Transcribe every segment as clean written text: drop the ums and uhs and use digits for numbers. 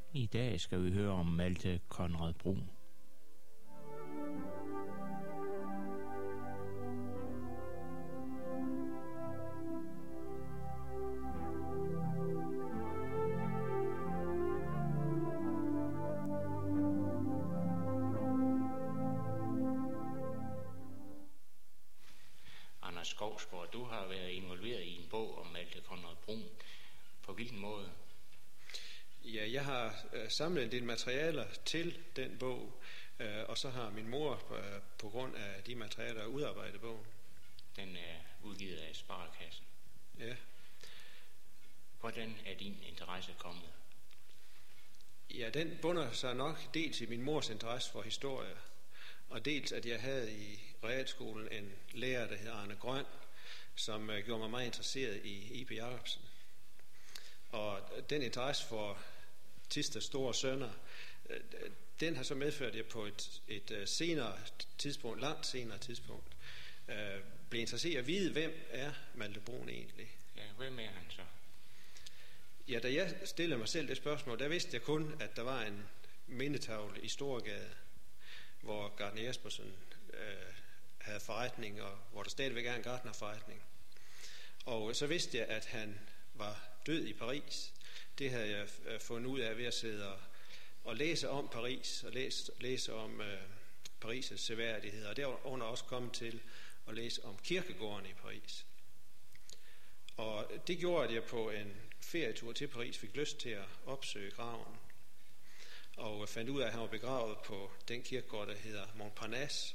I dag skal vi høre om Malte Conrad Bruun. Anders Skovsgaard, du har været involveret i en bog om Malte Conrad Bruun. På hvilken måde? Ja, jeg har samlet en del materialer til den bog, og så har min mor på grund af de materialer udarbejdet bogen. Den er udgivet af Sparekassen. Ja. Hvordan er din interesse kommet? Ja, den bunder sig nok dels i min mors interesse for historie, og dels at jeg havde i realskolen en lærer, der hed Arne Grøn, som gjorde mig meget interesseret i I.P. Jacobsen. Og den interesse for Thisteds store sønner, den har så medført, at jeg på et senere tidspunkt, langt senere tidspunkt, blev interesseret at vide, hvem er Malte Bruun egentlig? Ja, hvem er han så? Ja, da jeg stillede mig selv det spørgsmål, der vidste jeg kun, at der var en mindetavle i Storegade, hvor Gardner Jespersen havde forretning, og hvor der stadigvæk er en gartnerforretning. Og så vidste jeg, at han var død i Paris. Det havde jeg fundet ud af ved at sidde og læse om Paris, og læse om Paris' seværdigheder, og derunder også kommet til at læse om kirkegården i Paris. Og det gjorde, at jeg på en ferietur til Paris fik lyst til at opsøge graven, og fandt ud af, at han var begravet på den kirkegård, der hedder Montparnasse.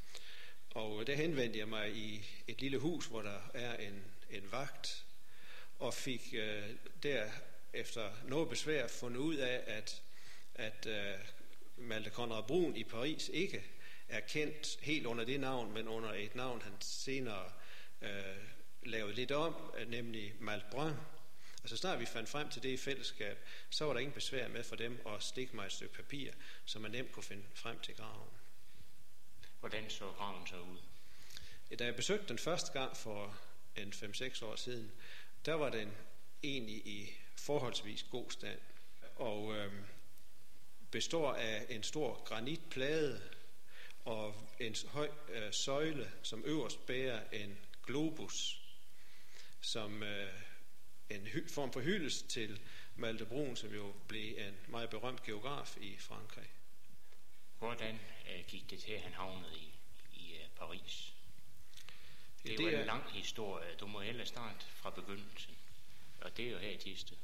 Og der henvendte jeg mig i et lille hus, hvor der er en vagt, og fik der efter noget besvær fundet ud af, at Malte Conrad Bruun i Paris ikke er kendt helt under det navn, men under et navn, han senere lavede lidt om, nemlig Malte Brun. Og så snart vi fandt frem til det i fællesskab, så var der ingen besvær med for dem at stikke mig et stykke papir, så man nemt kunne finde frem til graven. Hvordan så graven så ud? Da jeg besøgte den første gang for en 5-6 år siden, der var den egentlig i forholdsvis god stand, og består af en stor granitplade og en høj søjle, som øverst bærer en globus, som en form for hyldest til Malte Bruun, som jo blev en meget berømt geograf i Frankrig. Hvordan gik det til, at han havnede i Paris? Det er jo en lang historie. Du må hellere starte fra begyndelsen. Og det er jo her i Thisted.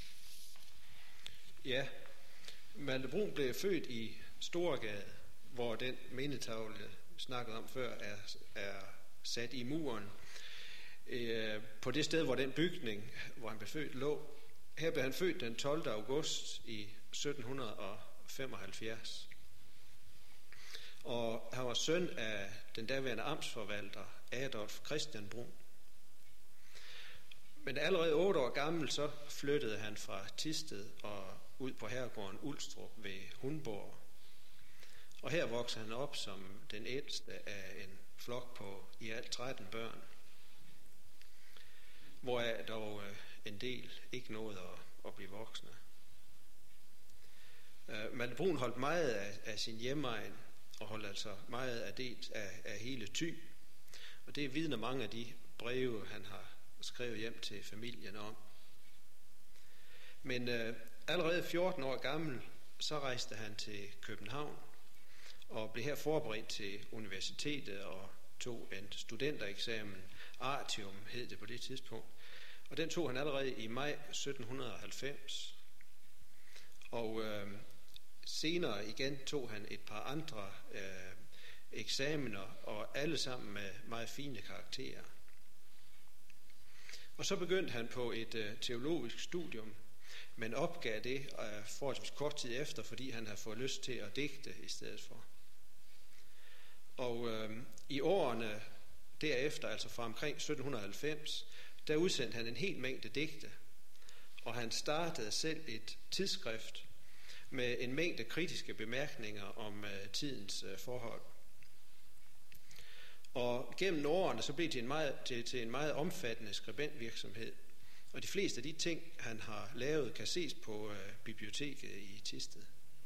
Ja, Malte Bruun blev født i Storegade, hvor den mindetavle, vi snakkede om før, er sat i muren. På det sted, hvor den bygning, hvor han blev født, lå. Her blev han født den 12. august i 1775. Og han var søn af den daværende amtsforvalter Adolf Christian Bruun. Men allerede 8 år gammel, så flyttede han fra Thisted og ud på herregården Ulstrup ved Hundborg. Og her voksede han op som den ældste af en flok på i alt 13 børn, hvoraf dog en del ikke nåede at blive voksne. Malte Bruun holdt meget af sin hjemegn, og holdt altså meget af hele Thy. Og det vidner mange af de breve, han har skrevet hjem til familien om. Men allerede 14 år gammel, så rejste han til København, og blev her forberedt til universitetet og tog en studentereksamen. Artium hed det på det tidspunkt. Og den tog han allerede i maj 1790. Og senere igen tog han et par andre eksamener, og alle sammen med meget fine karakterer. Og så begyndte han på et teologisk studium, men opgav det forholdsvis kort tid efter, fordi han havde fået lyst til at digte i stedet for. Og i årene derefter, altså fra omkring 1790, der udsendte han en hel mængde digte, og han startede selv et tidsskrift med en mængde kritiske bemærkninger om tidens forhold. Og gennem årene så blev det til en meget omfattende skribentvirksomhed, Og de fleste af de ting, han har lavet, kan ses på biblioteket i Thisted.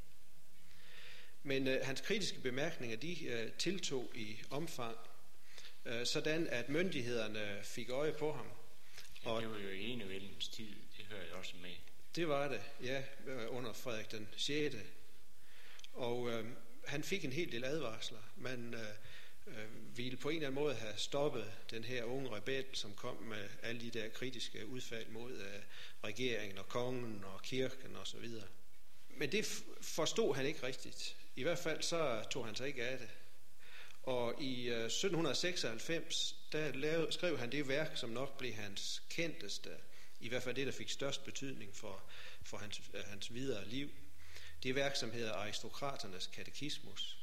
Men hans kritiske bemærkninger, de tiltog i omfang, sådan at myndighederne fik øje på ham. Og det var jo i enevældens tid, det hører jeg også med. Det var det, ja, under Frederik den 6. Og han fik en hel del advarsler. Man ville på en eller anden måde have stoppet den her unge rebel, som kom med alle de der kritiske udfald mod regeringen og kongen og kirken og så videre. Men det forstod han ikke rigtigt. I hvert fald så tog han sig ikke af det. Og i 1796, der skrev han det værk, som nok blev hans kendteste, i hvert fald det, der fik størst betydning for hans videre liv. Det værk, som hedder Aristokraternes Katekismus.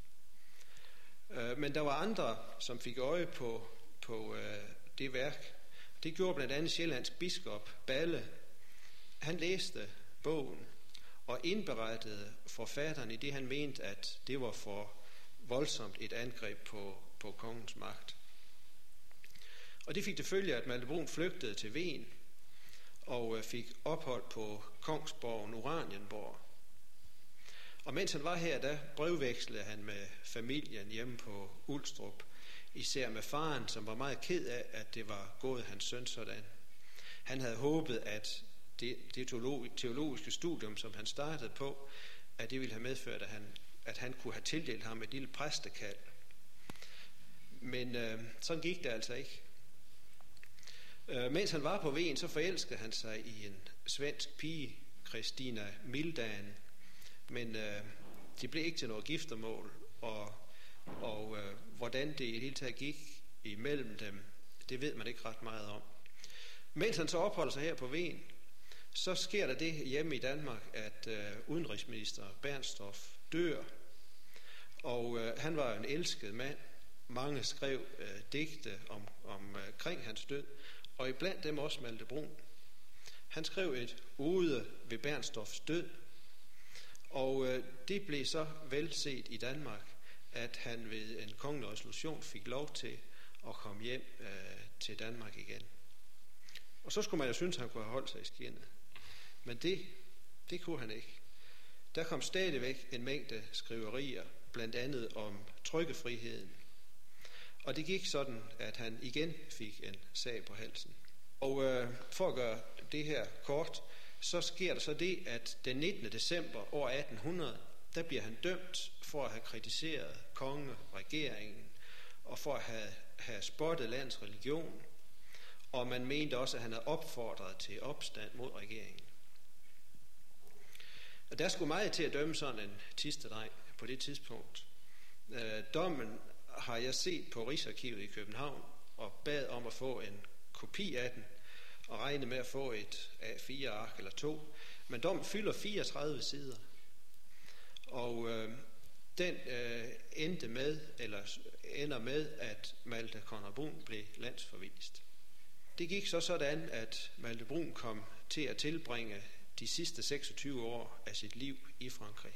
Men der var andre, som fik øje på det værk. Det gjorde blandt andet sjællandsk biskop Balle. Han læste bogen og indberettede forfatteren i det, han mente, at det var for voldsomt et angreb på kongens magt. Og det fik det følge, at Malte Bruun flygtede til Wien og fik ophold på kongsborgen Oranienborg. Og mens han var her, der brevvekslede han med familien hjemme på Ulstrup, især med faren, som var meget ked af, at det var gået hans søn sådan. Han havde håbet, at det teologiske studium, som han startede på, at det ville have medført, at han kunne have tildelt ham et lille præstekald. Men sådan gik det altså ikke. Mens han var på Wien, så forelskede han sig i en svensk pige, Christina Mildan, men det blev ikke til noget giftermål, og hvordan det i det hele taget gik imellem dem, det ved man ikke ret meget om. Mens han så opholder sig her på Wien, så sker der det hjemme i Danmark, at udenrigsminister Bernstorff dør, og han var en elsket mand. Mange skrev digte omkring hans død, og iblandt dem også Malte Bruun. Han skrev et ode ved Bernstorffs død, og det blev så velset i Danmark, at han ved en kongelig resolution fik lov til at komme hjem til Danmark igen. Og så skulle man jo synes, at han kunne have holdt sig i skindet. Men det kunne han ikke. Der kom stadigvæk en mængde skriverier, blandt andet om trykkefriheden. Og det gik sådan, at han igen fik en sag på halsen. Og for at gøre det her kort, så sker der så det, at den 19. december år 1800, der bliver han dømt for at have kritiseret konge, regeringen, og for at have spottet landets religion. Og man mente også, at han havde opfordret til opstand mod regeringen. Og der skulle meget til at dømme sådan en Thistedreng på det tidspunkt. Dommen har jeg set på Rigsarkivet i København, og bad om at få en kopi af den, og regne med at få et A4-ark eller 2. Men dommen fylder 34 sider. Og den ender med, at Malte Conrad Bruun blev landsforvist. Det gik så sådan, at Malte Bruun kom til at tilbringe de sidste 26 år af sit liv i Frankrig.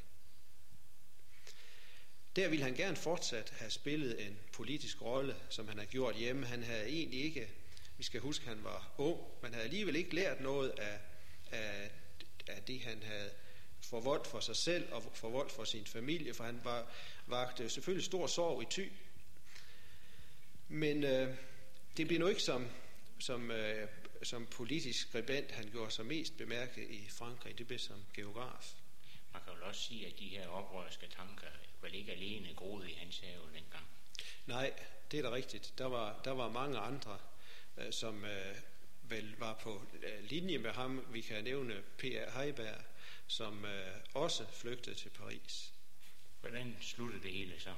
Der ville han gerne fortsat have spillet en politisk rolle, som han har gjort hjemme. Han havde egentlig ikke, vi skal huske, at han var ung, men havde alligevel ikke lært noget af det, han havde forvoldt for sig selv og forvoldt for sin familie, for han vagte selvfølgelig stor sorg i Thy. Men det blev nu ikke som politisk skribent, han gjorde sig mest bemærket i Frankrig. Det blev som geograf. Man kan jo også sige, at de her oprørske tanker vel ikke alene groede i hans have dengang. Nej, det er da rigtigt. Der var mange andre, som vel var på linje med ham. Vi kan nævne P.A. Heiberg, som også flygtede til Paris. Hvordan sluttede det hele så?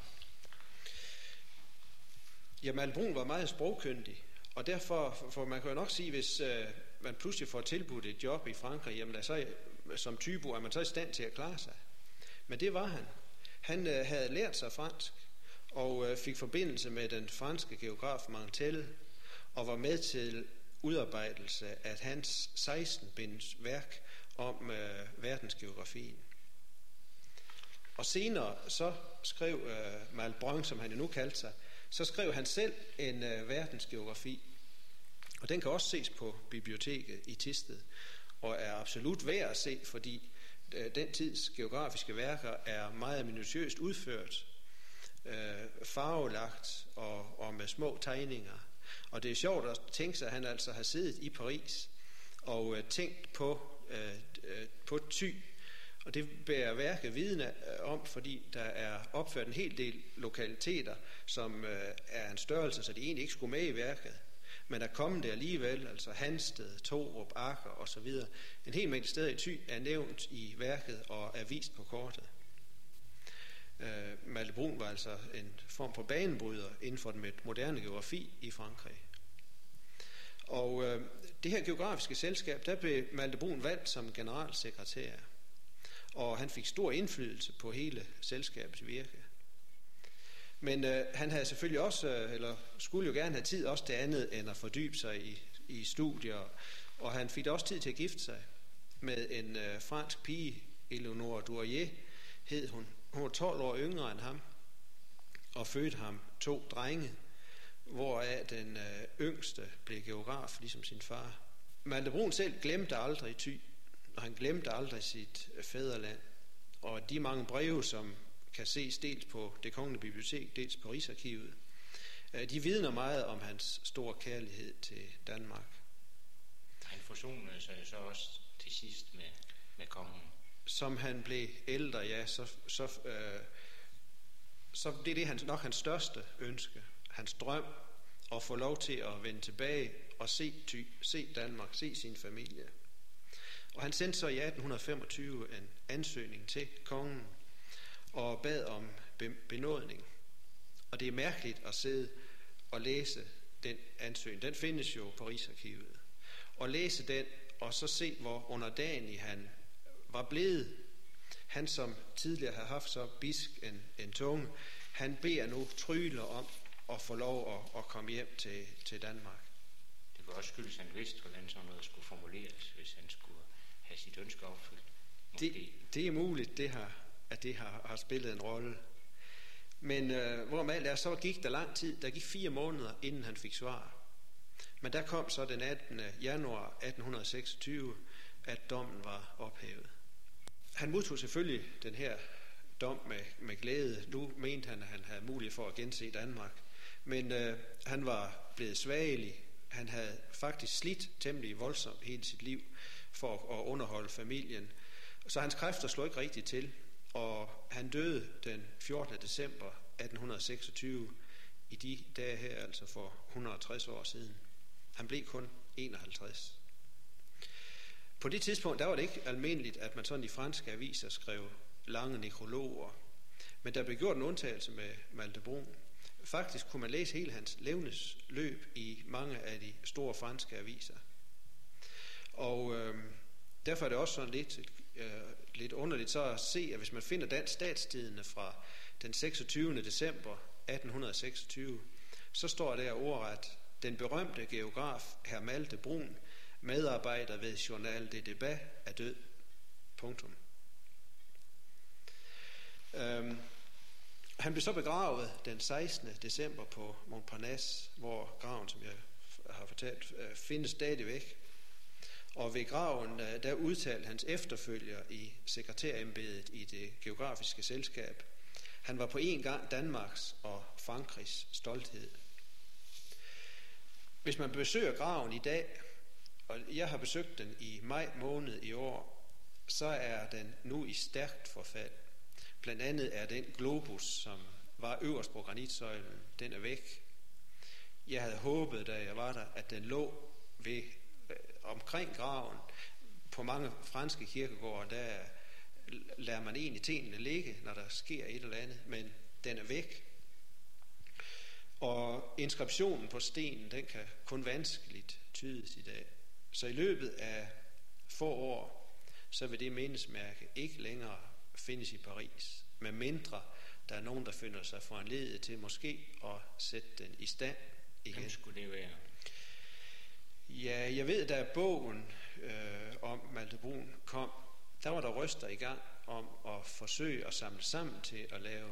Ja, Malte Bruun var meget sprogkyndig, og derfor, for man kan jo nok sige, hvis man pludselig får tilbudt et job i Frankrig, jamen så, som typo er man så i stand til at klare sig. Men det var han. Han havde lært sig fransk, og fik forbindelse med den franske geograf Mantel, og var med til udarbejdelse af hans 16-binds værk om verdensgeografien. Og senere så skrev Malte Bruun, som han nu kaldte sig, så skrev han selv en verdensgeografi. Og den kan også ses på biblioteket i Thisted, og er absolut værd at se, fordi den tids geografiske værker er meget minutiøst udført, farvelagt og med små tegninger. Og det er sjovt at tænke sig, at han altså har siddet i Paris og tænkt på Thy. Og det bærer værket viden om, fordi der er opført en hel del lokaliteter, som er en størrelse, så de egentlig ikke skulle med i værket. Men der kom det alligevel, altså Hansted, Torup, Akker osv. En hel mængde steder i Thy er nævnt i værket og er vist på kortet. Malte Brun var altså en form for banebryder inden for den moderne geografi i Frankrig. Og det her geografiske selskab, der blev Malte Brun valgt som generalsekretær, og han fik stor indflydelse på hele selskabets virke. Men han havde selvfølgelig også, eller skulle jo gerne have tid også til andet end at fordybe sig i studier, og han fik også tid til at gifte sig med en fransk pige, Eleonore Durier hed hun. Hun var 12 år yngre end ham, og fødte ham 2 drenge, hvoraf den yngste blev geograf, ligesom sin far. Malte Brun selv glemte aldrig Thy, og han glemte aldrig sit fædreland. Og de mange breve, som kan ses dels på Det Kongelige Bibliotek, dels på Rigsarkivet, de vidner meget om hans store kærlighed til Danmark. Han forsonede sig så også til sidst med kongen. Som han blev ældre, ja, så blev det nok hans største ønske, hans drøm, at få lov til at vende tilbage og se Danmark, se sin familie. Og han sendte så i 1825 en ansøgning til kongen og bad om benådning. Og det er mærkeligt at sidde og læse den ansøgning. Den findes jo på Rigsarkivet. Og læse den, og så se, hvor underdanig han var blevet. Han, som tidligere havde haft så bisk en tunge, han beder nu trygle om at få lov at komme hjem til Danmark. Det kunne også skyldes, at han vidste, hvordan sådan noget skulle formuleres, hvis han skulle have sit ønske opfyldt. Det er muligt, at det har spillet en rolle. Men hvorom alt er, så gik der lang tid. Der gik 4 måneder, inden han fik svar. Men der kom så den 18. januar 1826, at dommen var ophævet. Han modtog selvfølgelig den her dom med glæde. Nu mente han, at han havde mulighed for at gense Danmark. Men han var blevet svagelig. Han havde faktisk slidt temmelig voldsomt hele sit liv for at underholde familien. Så hans kræfter slog ikke rigtigt til, og han døde den 14. december 1826 i de dage her, altså for 160 år siden. Han blev kun 51. På det tidspunkt, der var det ikke almindeligt, at man sådan i franske aviser skrev lange nekrologer, men der blev gjort en undtagelse med Malte Brun. Faktisk kunne man læse hele hans levnedsløb i mange af de store franske aviser. Og derfor er det også sådan lidt underligt så at se, at hvis man finder Dansk Statstidende fra den 26. december 1826, så står der ordret: den berømte geograf hr. Malte Brun, medarbejder ved Journal des Débats, er død. Punktum. Han blev så begravet den 16. december på Montparnasse, hvor graven, som jeg har fortalt, findes stadigvæk. Og ved graven, der udtalte hans efterfølger i sekretærembedet i det geografiske selskab: han var på en gang Danmarks og Frankrigs stolthed. Hvis man besøger graven i dag, og jeg har besøgt den i maj måned i år, så er den nu i stærkt forfald. Blandt andet er den globus, som var øverst på granitsøjlen, den er væk. Jeg havde håbet, da jeg var der, at den lå ved omkring graven. På mange franske kirkegårde, der lader man egentlig tingene ligge, når der sker et eller andet, men den er væk. Og inskriptionen på stenen, den kan kun vanskeligt tydes i dag. Så i løbet af få år, så vil det mindesmærke ikke længere findes i Paris, med mindre der er nogen, der finder sig foranlediget til måske at sætte den i stand igen. Hvem skulle det være? Ja, jeg ved, da bogen om Malte Brun kom, der var der røster i gang om at forsøge at samle sammen til at lave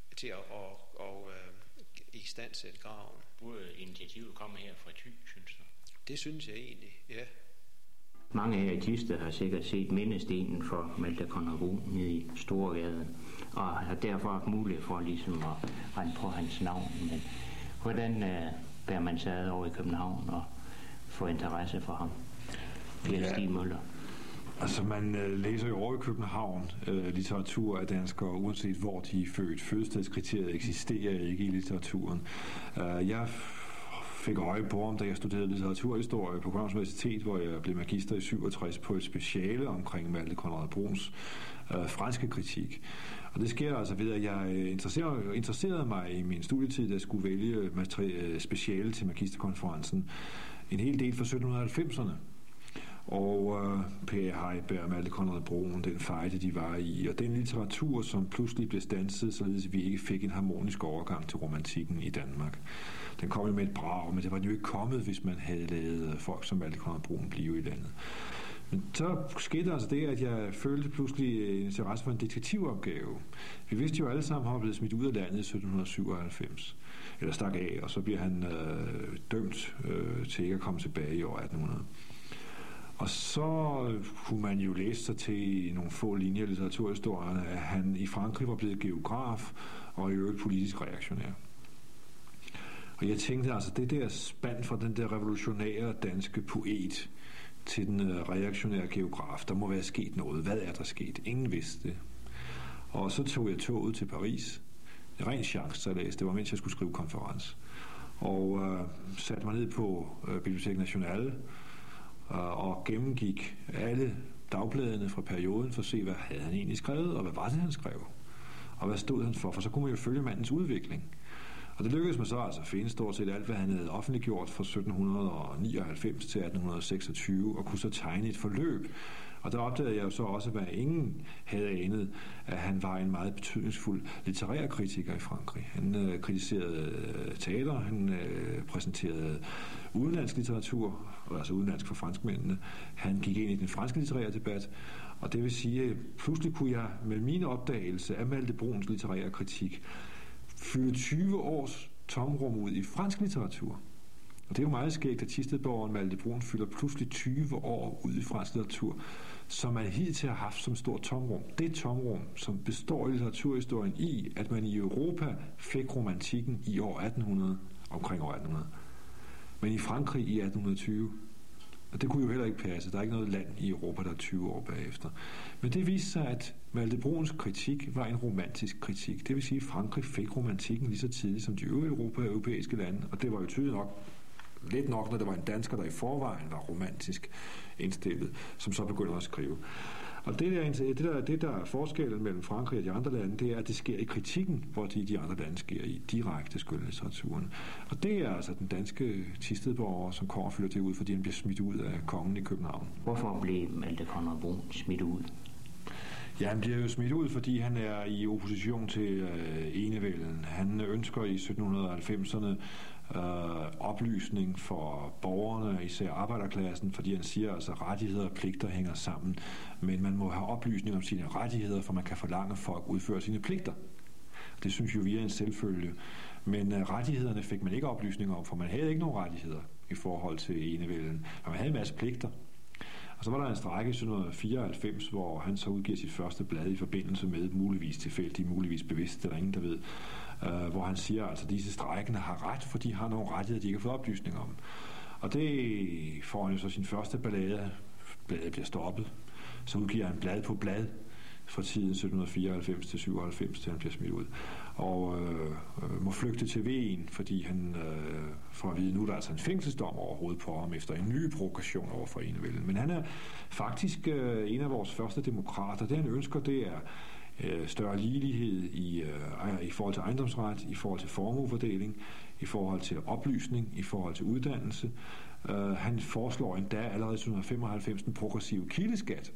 i stand sætte graven. Burde initiativet komme her fra Thy, synes du? det synes jeg egentlig, ja. Mange af Thisted har sikkert set mindestenen for Malte Conrad Bruun nede i Storegade, og har derfor haft mulighed for ligesom at rende på hans navn. Men hvordan bærer man sig ad over i København og får interesse for ham? Per Stig Møller. Altså man læser jo over i København litteratur af danskere, uanset hvor de er født. Fødestedskriteriet eksisterer ikke i litteraturen. Jeg fik øje på ham, da jeg studerede litteraturhistorie på Københavns Universitet, hvor jeg blev magister i 67 på et speciale omkring Malte Conrad Bruuns franske kritik. Og det sker altså ved, at jeg interesserede mig i min studietid, da jeg skulle vælge speciale til magisterkonferencen, en hel del fra 1790'erne. Og Per Heiberg og Malte Conrad Bruun, den fejde, de var i, og den litteratur, som pludselig blev standset, således vi ikke fik en harmonisk overgang til romantikken i Danmark. Den kom jo med et brag, men det var jo ikke kommet, hvis man havde lavet folk som Malte Conrad Bruun blive i landet. Men så skete altså det, at jeg følte pludselig en interesse for en detektivopgave. Vi vidste jo alle sammen, at han var blevet smidt ud af landet i 1797, eller stak af, og så bliver han dømt til ikke at komme tilbage i år 1800. Og så kunne man jo læse sig til nogle få linjer i litteraturhistorien, at han i Frankrig var blevet geograf og i øvrigt politisk reaktionær. Og jeg tænkte altså, det der spand fra den der revolutionære danske poet til den reaktionære geograf, der må være sket noget. Hvad er der sket? Ingen vidste det. Og så tog jeg toget til Paris. Det var ren chance, så jeg læste. Det var mens jeg skulle skrive konference. Og satte mig ned på Bibliothèque Nationale og gennemgik alle dagbladene fra perioden for at se, hvad havde han egentlig skrevet, og hvad var det, han skrev, og hvad stod han for så kunne man jo følge mandens udvikling. Og det lykkedes mig så altså at finde stort set alt, hvad han havde offentliggjort fra 1799 til 1826, og kunne så tegne et forløb. Og der opdagede jeg jo så også, hvad ingen havde anet, at han var en meget betydningsfuld litterær kritiker i Frankrig. Han kritiserede teater, han præsenterede udenlandsk litteratur, altså udenlandsk for franskmændene. Han gik ind i den franske litterære debat, og det vil sige, at pludselig kunne jeg med min opdagelse af Malte Bruuns litterære kritik fylde 20 års tomrum ud i fransk litteratur. Og det er jo meget skægt, at Thistedborgeren Malte Bruun fylder pludselig 20 år ud i fransk litteratur, som man hidtil har haft som stort tomrum. Det tomrum, som består i litteraturhistorien i, at man i Europa fik romantikken i år 1800, omkring år 1800, men i Frankrig i 1820. Og det kunne jo heller ikke passe. Der er ikke noget land i Europa, der er 20 år bagefter. Men det viste sig, at Malte Bruuns kritik var en romantisk kritik. Det vil sige, at Frankrig fik romantikken lige så tidligt som de øvrige europæiske lande. Og det var jo tydeligt nok, lidt nok, når der var en dansker, der i forvejen var romantisk indstillet, som så begynder at skrive. Og det der er forskellen mellem Frankrig og de andre lande, det er, at det sker i kritikken, hvor de andre lande sker i direkte skønlitteraturen. Og det er altså den danske Thistedborger, som kommer og fylder det ud, fordi han bliver smidt ud af kongen i København. Hvorfor blev Malte Conrad Bruun smidt ud? Ja, han bliver jo smidt ud, fordi han er i opposition til enevælden. Han ønsker i 1790'erne oplysning for borgerne, især arbejderklassen, fordi han siger, at altså, rettigheder og pligter hænger sammen. Men man må have oplysning om sine rettigheder, for man kan forlange folk at udføre sine pligter. Det synes jo vi er en selvfølge. Men rettighederne fik man ikke oplysning om, for man havde ikke nogen rettigheder i forhold til enevælden. Men man havde en masse pligter. Og så var der en strejke i 1794, hvor han så udgiver sit første blad i forbindelse med muligvis tilfældigt, muligvis bevidst, det er ingen, der ved, hvor han siger, altså, at disse strejkende har ret, for de har nogle rettigheder, de ikke har fået oplysning om. Og det får han jo så sin første ballade. Bladet bliver stoppet. Så udgiver han blad på blad fra tiden 1794 til 97, til han bliver smidt ud. Og må flygte til Wien, fordi han får at vide, nu er der altså en fængselsdom overhovedet på ham, efter en ny provokation over for enevælden. Men han er faktisk en af vores første demokrater. Det han ønsker, det er større ligelighed i forhold til ejendomsret, i forhold til formuefordeling, i forhold til oplysning, i forhold til uddannelse. Han foreslår endda allerede i 1795 den progressive kildeskat.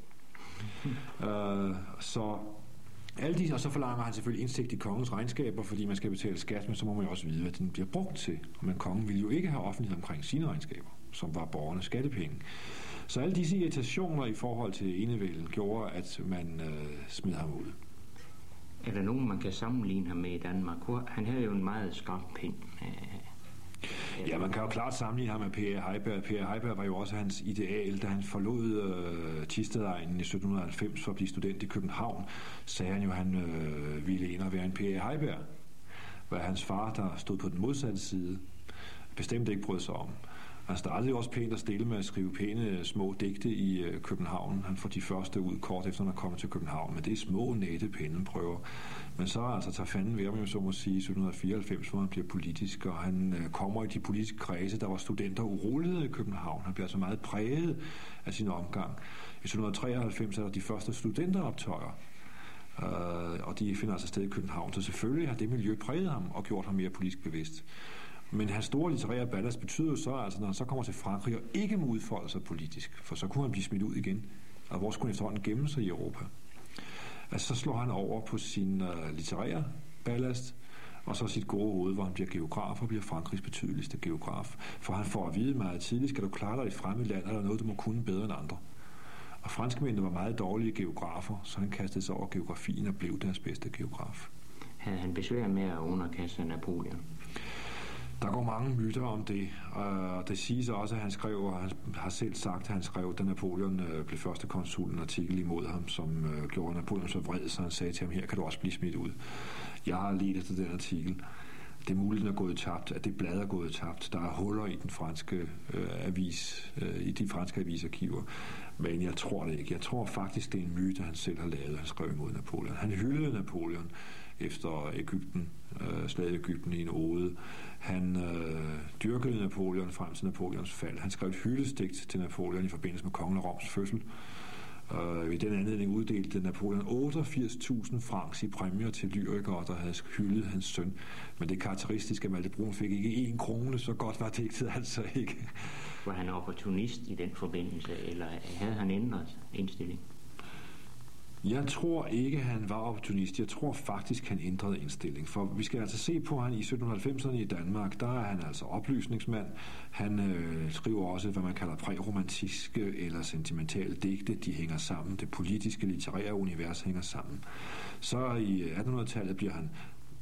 Så alle de, og så forlanger han selvfølgelig indsigt i kongens regnskaber, fordi man skal betale skat, men så må man jo også vide, hvad den bliver brugt til. Men kongen ville jo ikke have offentlighed omkring sine regnskaber, som var borgernes skattepenge. Så alle disse irritationer i forhold til enevælden gjorde, at man smed ham ud. Er der nogen, man kan sammenligne ham med i Danmark? Han havde jo en meget skarp pen. Ja, man kan jo klart sammenligne ham med P.A. Heiberg. P.A. Heiberg var jo også hans ideal, da han forlod Thisted-egnen i 1790 for at blive student i København, sagde han jo, at han ville ind og være en P.A. Heiberg. Hvad hans far, der stod på den modsatte side, bestemt ikke brød sig om. Han startede jo også pænt og stille med at skrive pæne små digte i København. Han får de første ud kort efter, han er kommet til København, men det er små, nætte penneprøver. Men så altså tager fanden ved ham, så må sige, 1794, hvor han bliver politisk, og han kommer i de politiske kredse, der var studenter urolighed i København. Han bliver altså meget præget af sin omgang. I 1793 er der de første studenteroptøjer, og de finder altså sted i København, så selvfølgelig har det miljø præget ham og gjort ham mere politisk bevidst. Men hans store litterære ballast betyder jo så, altså når han så kommer til Frankrig og ikke må udfolde sig politisk, for så kunne han blive smidt ud igen, og hvor skulle han efterhånden gemme sig i Europa. Altså så slår han over på sin litterære ballast, og så sit gode hoved, hvor han bliver geograf og bliver Frankrigs betydeligste geograf. For han får at vide meget tidligt, skal du klare dig i et fremmed land, eller noget, du må kunne bedre end andre. Og franskmændene var meget dårlige geografer, så han kastede sig over geografien og blev deres bedste geograf. Havde han besvær med at underkaste Napoleon? Der går mange myter om det, og det siges også, at han skrev, og han har selv sagt, at han skrev, da Napoleon blev første konsul, en artikel imod ham, som gjorde Napoleon så vred, så han sagde til ham, her kan du også blive smidt ud. Jeg har ledt efter den artikel. Det er muligt, at den er gået tabt, at det blad er gået tabt. Der er huller i den franske i de franske avisarkiver, men jeg tror det ikke. Jeg tror faktisk, det er en myte, han selv har lavet, han skrev imod Napoleon. Han hyldede Napoleon efter slaget i Egypten i en ode. Han dyrkede Napoleon frem til Napoleons fald. Han skrev et hyldestigt til Napoleon i forbindelse med kongen af Roms fødsel. I den anledning uddelte Napoleon 88.000 francs i præmier til lyrikere, der havde hyldet hans søn. Men det karakteristiske, at Malte Brun fik ikke 1 krone, så godt var digtet altså ikke. Var han opportunist i den forbindelse, eller havde han ændret indstilling? Jeg tror ikke, han var opportunist. Jeg tror faktisk, han ændrede indstilling. For vi skal altså se på, at han i 1790'erne i Danmark, der er han altså oplysningsmand. Han skriver også, hvad man kalder præromantiske eller sentimentale digte. De hænger sammen. Det politiske, litterære univers hænger sammen. Så i 1800-tallet bliver han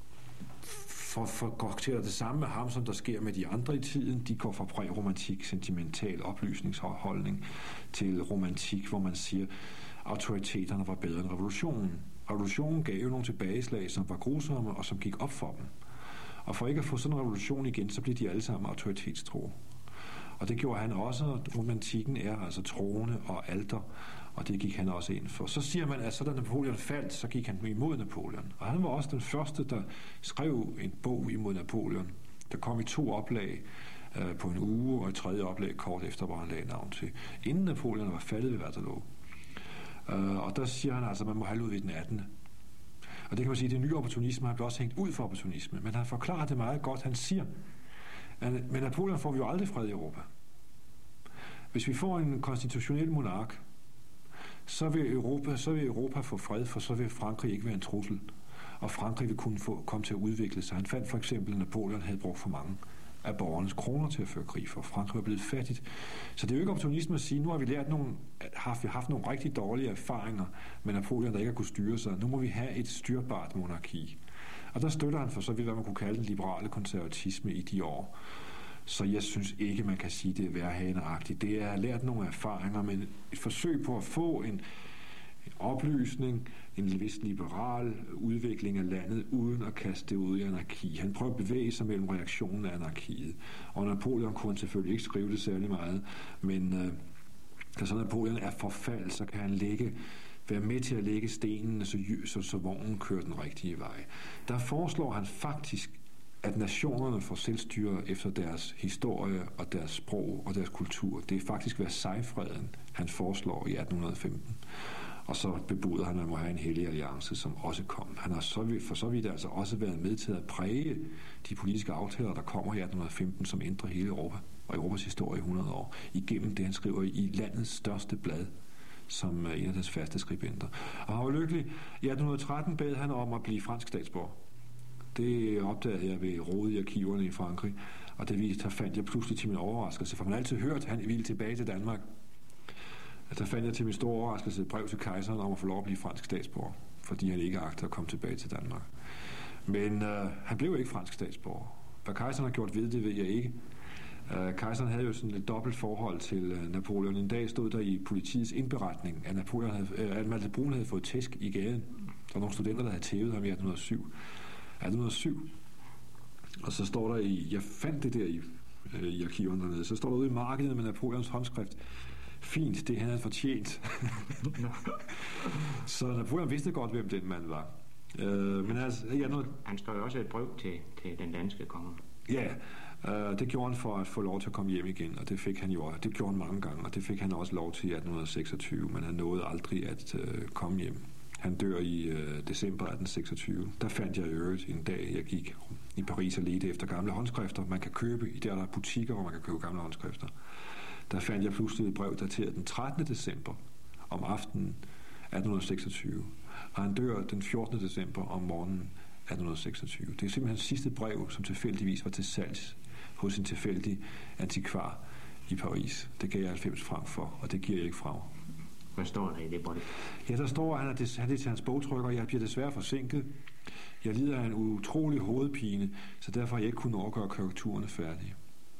går til det samme med ham, som der sker med de andre i tiden. De går fra præromantik, sentimental oplysningsholdning til romantik, hvor man siger, autoriteterne var bedre end revolutionen. Revolutionen gav jo nogle tilbageslag, som var grusomme og som gik op for dem. Og for ikke at få sådan en revolution igen, så blev de alle sammen autoritetstro. Og det gjorde han også. Romantikken er altså troende og alter, og det gik han også ind for. Så siger man, at så da Napoleon faldt, så gik han imod Napoleon. Og han var også den første, der skrev en bog imod Napoleon. Der kom i 2 oplag på en uge, og et 3. oplag kort efter, hvor han lagde navn til. Inden Napoleon var faldet ved Waterloo. Og der siger han altså, at man må have ud ved den 18. Og det kan man sige, at det nye opportunisme har blevet også hængt ud for opportunisme. Men han forklarer det meget godt. Han siger, at med Napoleon får vi jo aldrig fred i Europa. Hvis vi får en konstitutionel monark, så vil Europa få fred, for så vil Frankrig ikke være en trussel. Og Frankrig vil kunne komme til at udvikle sig. Han fandt for eksempel, at Napoleon havde brugt for mange af borgernes kroner til at føre krig for. Frankrig var blevet fattigt. Så det er jo ikke opportunisme at sige, nu har vi haft nogle rigtig dårlige erfaringer med Napoleon, der ikke har kunnet styre sig. Nu må vi have et styrbart monarki. Og der støtter han for så vidt, hvad man kunne kalde den liberale konservatisme i de år. Så jeg synes ikke, man kan sige, det er værhaneagtigt. Det er lært nogle erfaringer, men et forsøg på at få en oplysning, en vis liberal udvikling af landet, uden at kaste det ud i anarki. Han prøver at bevæge sig mellem reaktionen af anarkiet. Og Napoleon kunne selvfølgelig ikke skrive det særlig meget, men da så Napoleon er forfald, så kan han være med til at lægge stenene, så vognen kører den rigtige vej. Der foreslår han faktisk, at nationerne får selvstyre efter deres historie og deres sprog og deres kultur. Det er faktisk Versailles-freden, han foreslår i 1815. Og så bebuder han, at man må have en hellig alliance, som også kom. Han har for så vidt altså også været med til at præge de politiske aftaler, der kommer i 1815, som ændrer hele Europa og Europas historie i 100 år, igennem det, han skriver i landets største blad, som en af deres faste skribenter. Og han var lykkelig. I 1813 bad han om at blive fransk statsborger. Det opdagede jeg ved rodet i arkiverne i Frankrig, og der fandt jeg pludselig til min overraskelse, for man har altid hørt, at han ville tilbage til Danmark. Der fandt jeg til min store overraskelse et brev til kejseren om at få lov at blive fransk statsborger, fordi han ikke agtede at komme tilbage til Danmark. Men han blev ikke fransk statsborger. Hvad kejseren har gjort ved det, ved jeg ikke. Kejseren havde jo sådan et dobbelt forhold til Napoleon. En dag stod der i politiets indberetning, at at Malte Brun havde fået tæsk i gaden. Der var nogle studenter, der havde tævet ham i 1807. Og så står der jeg fandt det der i arkiverne dernede, så står der ude i markedet med Napoleons håndskrift: fint, det han havde fortjent. Så Napoleon vidste godt, hvem den mand var. Men altså, han skrev også et brev til den danske konge. Ja, det gjorde han for at få lov til at komme hjem igen, og det fik han jo. Det gjorde han mange gange, og det fik han også lov til i 1826, men han nåede aldrig at komme hjem. Han dør i december 1826. Der fandt jeg i øvrigt en dag, jeg gik i Paris og ledte efter gamle håndskrifter. Man kan købe, der er butikker, hvor man kan købe gamle håndskrifter. Der fandt jeg pludselig et brev dateret den 13. december om aftenen 1826. Og han dør den 14. december om morgenen 1826. Det er simpelthen sidste brev, som tilfældigvis var til salgs hos en tilfældig antikvar i Paris. Det gav jeg 90 franc for, og det giver jeg ikke fra. Hvad står der i det brev? Ja, der står, at han er til hans bogtrykker. Jeg bliver desværre forsinket. Jeg lider af en utrolig hovedpine, så derfor har jeg ikke kunnet overgøre korrekturerne færdige.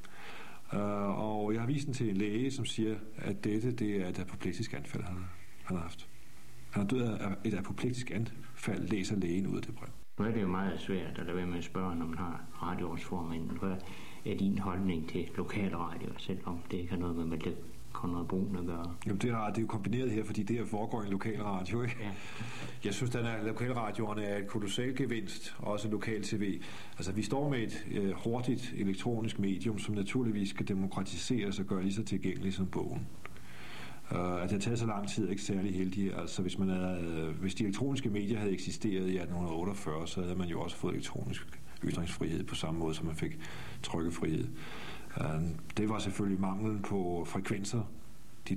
Og jeg har vist den til en læge, som siger, at det er et apoplektisk anfald, han har haft. Han er død af et apoplektisk anfald, læser lægen ud af det brev. Nu er det jo meget svært at lade være med at spørge, når man har radioårsformanden. Hvad er din holdning til lokalradio, selvom det ikke har noget med det Conrad Brun at gøre? Jamen det er jo kombineret her, fordi det her foregår i en lokalradio, ikke? Ja. Jeg synes, at lokalradioerne er et kolossal gevinst, også lokal tv. Altså vi står med et hurtigt elektronisk medium, som naturligvis skal demokratiseres og gøre lige så tilgængeligt som bogen. At det har taget så lang tid er ikke særlig heldig. Altså hvis de elektroniske medier havde eksisteret i 1848, så havde man jo også fået elektronisk ytringsfrihed på samme måde, som man fik trykkefrihed. Det var selvfølgelig manglen på frekvenser, den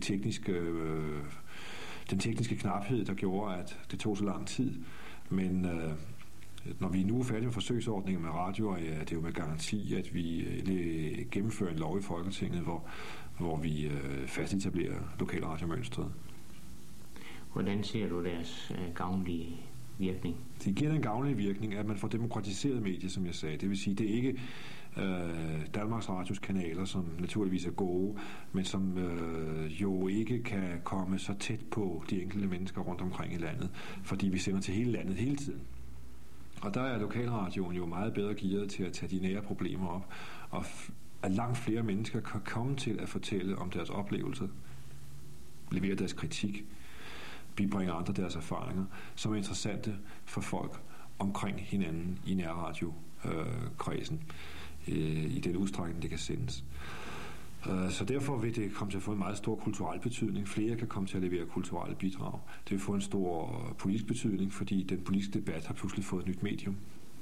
tekniske knaphed, der gjorde, at det tog så lang tid. Men når vi nu er færdige med forsøgsordninger med radioer, ja, det er jo med garanti, at vi gennemfører en lov i Folketinget, hvor vi fastetablerer lokalradiomønstret. Hvordan ser du deres gavnlige virkning? Det giver den gavnlige virkning, at man får demokratiseret medier, som jeg sagde. Det vil sige, det er ikke Danmarks Radios kanaler, som naturligvis er gode, men som jo ikke kan komme så tæt på de enkelte mennesker rundt omkring i landet, fordi vi sender til hele landet hele tiden. Og der er lokalradioen jo meget bedre gearet til at tage de nære problemer op, og at langt flere mennesker kan komme til at fortælle om deres oplevelser, levere deres kritik, bibringe andre deres erfaringer, som er interessante for folk omkring hinanden i nærradiokredsen, i den udstrækning, det kan sendes. Så derfor vil det komme til at få en meget stor kulturel betydning. Flere kan komme til at levere kulturelle bidrag. Det vil få en stor politisk betydning, fordi den politiske debat har pludselig fået et nyt medium.